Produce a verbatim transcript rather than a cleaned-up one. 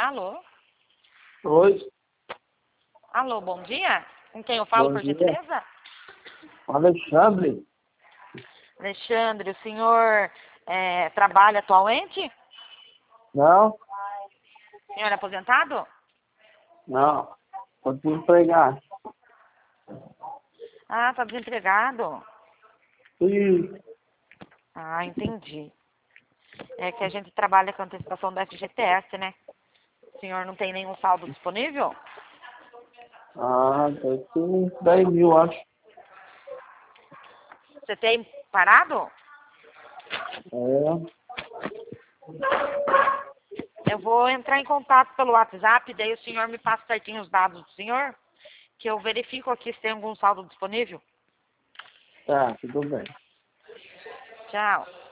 Alô? Oi, Alô, bom dia? Com quem eu falo, bom por dia. gentileza? Alexandre? Alexandre, o senhor é, trabalha atualmente? Não, O senhor é aposentado? não. Vou desempregado. Ah, está desempregado. Ih, Ah, entendi. É que a gente trabalha com antecipação do F G T S, né? O senhor não tem nenhum saldo disponível? ah, deve ter uns dez mil, acho. Você tem parado? É, Eu vou entrar em contato pelo WhatsApp, daí o senhor me passa certinho os dados do senhor, que eu verifico aqui se tem algum saldo disponível. tá, tudo bem. Tchau.